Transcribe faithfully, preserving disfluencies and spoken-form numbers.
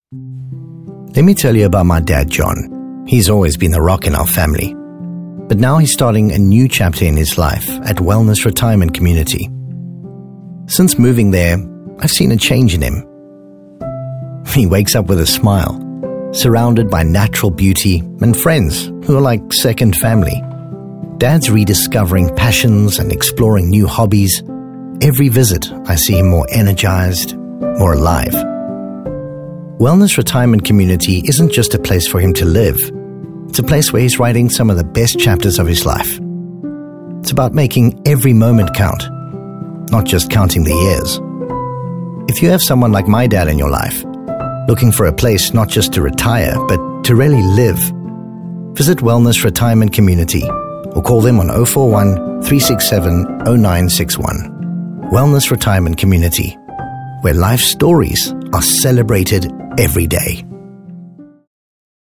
Let me tell you about my dad, John. He's always been the rock in our family. But now he's starting a new chapter in his life at Wellness Retirement Community. Since moving there, I've seen a change in him. He wakes up with a smile, surrounded by natural beauty and friends who are like second family. Dad's rediscovering passions and exploring new hobbies. Every visit, I see him more energized, more alive. Wellness Retirement Community isn't just a place for him to live. It's a place where he's writing some of the best chapters of his life. It's about making every moment count, not just counting the years. If you have someone like my dad in your life, looking for a place not just to retire, but to really live, visit Wellness Retirement Community or call them on oh four one, three six seven, oh nine six one. Wellness Retirement Community, where life stories are celebrated every day.